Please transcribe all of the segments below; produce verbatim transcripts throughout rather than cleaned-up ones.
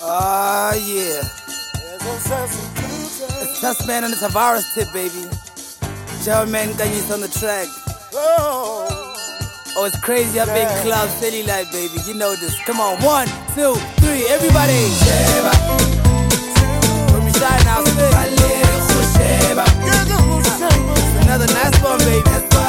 Ah, yeah. It's Tussman on the Tavares tip, baby. German Ganyis on the track. Oh, it's crazy up in club, city life, baby. You know this. Come on, one, two, three, everybody. Let me shine now, spit. Another nice one, baby.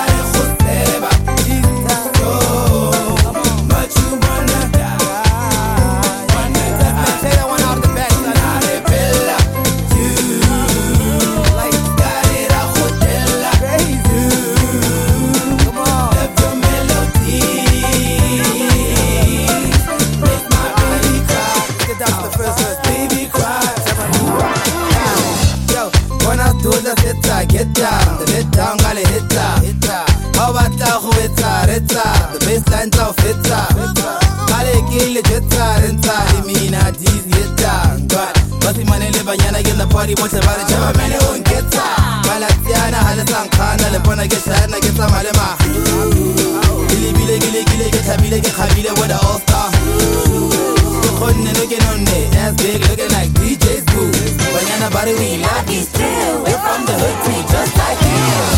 Get down, the let down, gonna hit that. How about that? Who it's a rita? The baseline of hitta. Kale kill it, it's a renta. I mean, I tease it down. But, but the money live and get the party, but the body jam, man, it won't get that. Malatiana, Halasan Kana, the Pona get shot, and I get some Malema. Billy, Billy, Billy, Billy, get a Billy, get Habila with the all star. Couldn't looking on it, that's big, looking like D J's boo. Banana body, we love these still. We're from the hood, we just like you.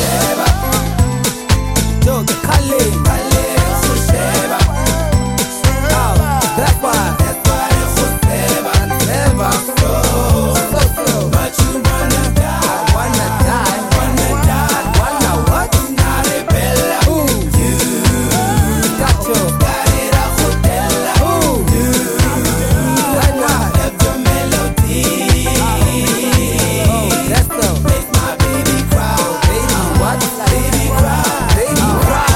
Yo, the Kale, Kale, Sheba. Oh, that's why, that's why it's so Sheba and Sheba. So, so, so. But you wanna die, I wanna die, wanna die, wanna what? Not a bella. Ooh, you got your, got it a hotel. Ooh, you, right now, left your melody. Oh, that's so. Make my baby cry, baby, what? Baby cry, baby cry.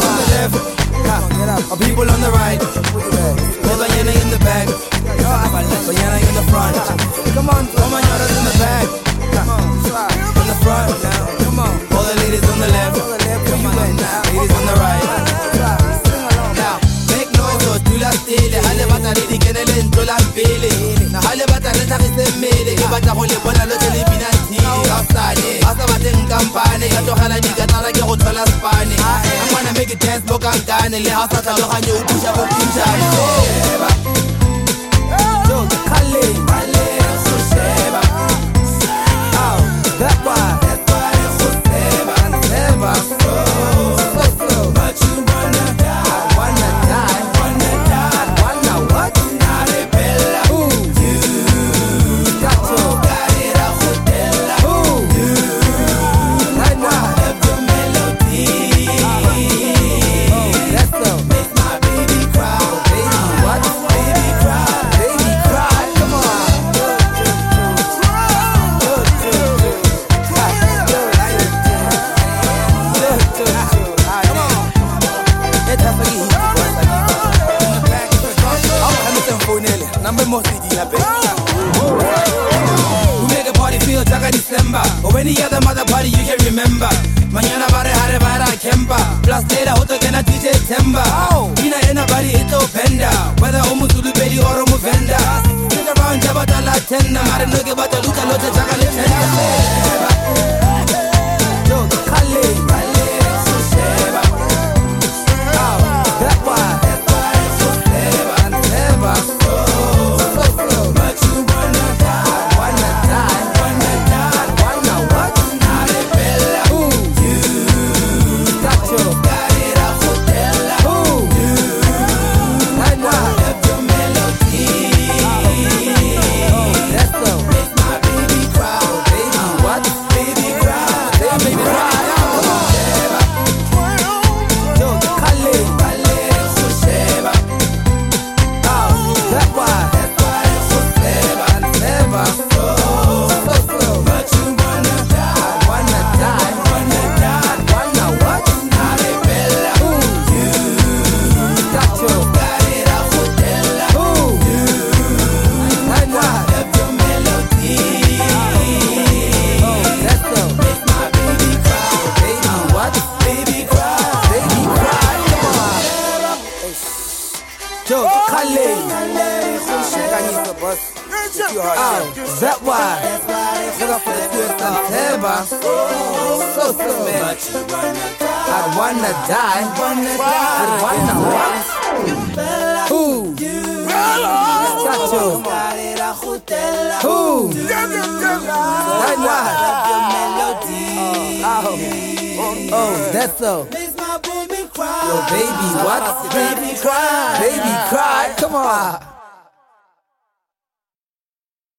People on the right, Bayana in the back, Bayana in the front. Come on, all my yothers in the back. In the front, come on. All the ladies on the left, ladies on the right. Now, make noise or do la stele. Halebata lady can elen to la pele. Now halebata leta ki se mele. Ibata go le bona lo tele binanti. Outside, asa bateng kampane. Ka togela di ka tsala ke go thola spane. I'm gonna make it dance mo kankane. Le ha sa tlhaloganye o pusha go pinjane. Yo, the Kale, Kale, so Sheba. Oh, that's why, that's why it's so Sheba and Sheba. So, so, so. But you wanna die, I wanna die, wanna die, wanna what? Not a bella. Ooh, you got your, got it a hotel. Ooh, you right now, left your melody. Oh, that's so. Make my baby cry, baby, what? Baby cry, baby cry, come on. We make a party feel like December or any other mother party you can remember. Mañana bare hare bara kemba. Plus later hoto kena D J Temba. Ina ena bari ito benda. Whether omu zulu bedi or omu venda. Sit around jabata la tenna. Mare noge bata luka lote chaka le tenna. Yo, the Kale, Kale, so Sheba. Oh, that's why, that's why it's so Sheba and Sheba. So, so, so. But you wanna die, wanna die, wanna die, wanna what? Not a bella. Ooh, you got your, got it a hotel. Ooh, you right now, left your melody. Oh, that's so. Make my baby cry, baby, what? Baby cry, baby cry. Come on, Sheba. Yo, the Kale, Kale, so Sheba. Oh, that's why, that's why it's so Sheba and Sheba. So, so, so. But you wanna die, I wanna die, wanna die, wanna what? Not a bella. Ooh, you got your, got it a hotel. Ooh, you right now, left your melody. Oh, that's so. Make my baby cry, baby, what? Baby cry, baby cry, come on. Yo, the Kale, Kanyisa bus. Oh, that why? Look up for the twist and Teba. So, so, man. I wanna die, wanna die, wanna what? Ooh, got Who? Who? Why not? Oh, oh, that's so. Yo, baby, what? Baby cry. Baby cry. Come on.